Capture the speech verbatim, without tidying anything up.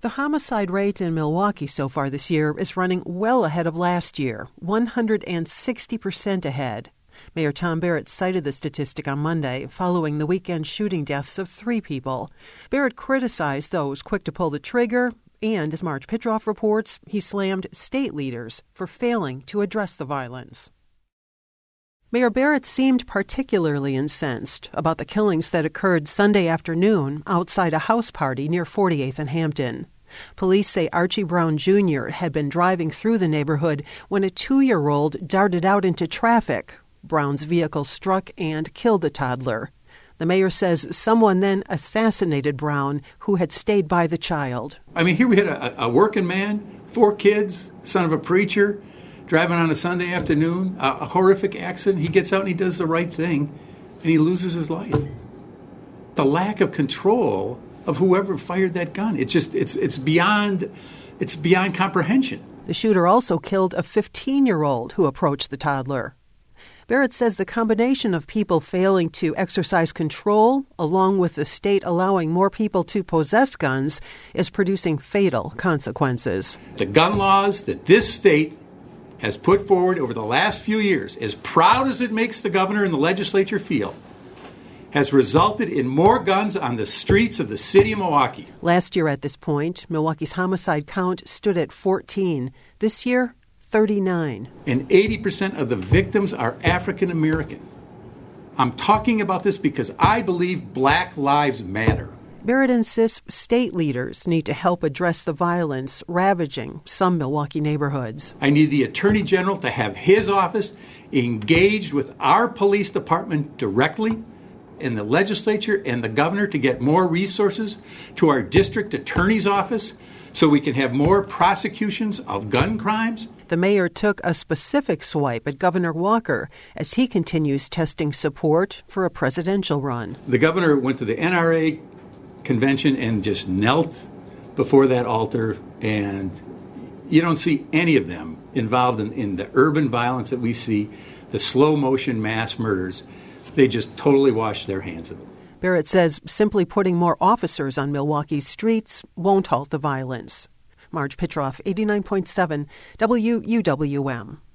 The homicide rate in Milwaukee so far this year is running well ahead of last year, one hundred sixty percent ahead. Mayor Tom Barrett cited the statistic on Monday following the weekend shooting deaths of three people. Barrett criticized those quick to pull the trigger, and as Marge Pitroff reports, he slammed state leaders for failing to address the violence. Mayor Barrett seemed particularly incensed about the killings that occurred Sunday afternoon outside a house party near forty-eighth and Hampton. Police say Archie Brown Junior had been driving through the neighborhood when a two-year-old darted out into traffic. Brown's vehicle struck and killed the toddler. The mayor says someone then assassinated Brown, who had stayed by the child. I mean, here we had a, a working man, four kids, son of a preacher, driving on a Sunday afternoon, a, a horrific accident. He gets out and he does the right thing, and he loses his life. The lack of control of whoever fired that gun, it's just, it's it's beyond, it's beyond comprehension. The shooter also killed a fifteen-year-old who approached the toddler. Barrett says the combination of people failing to exercise control, along with the state allowing more people to possess guns, is producing fatal consequences. The gun laws that this state has put forward over the last few years, as proud as it makes the governor and the legislature feel, has resulted in more guns on the streets of the city of Milwaukee. Last year at this point, Milwaukee's homicide count stood at fourteen. This year, thirty-nine. And eighty percent of the victims are African American. I'm talking about this because I believe Black lives matter. Barrett insists state leaders need to help address the violence ravaging some Milwaukee neighborhoods. I need the Attorney General to have his office engaged with our police department directly, and the legislature and the governor to get more resources to our district attorney's office so we can have more prosecutions of gun crimes. The mayor took a specific swipe at Governor Walker as he continues testing support for a presidential run. The governor went to the N R A convention and just knelt before that altar, and you don't see any of them involved in, in the urban violence that we see, the slow motion mass murders. They just totally wash their hands of it. Barrett says simply putting more officers on Milwaukee's streets won't halt the violence. Marge Pitroff, eighty-nine point seven W U W M.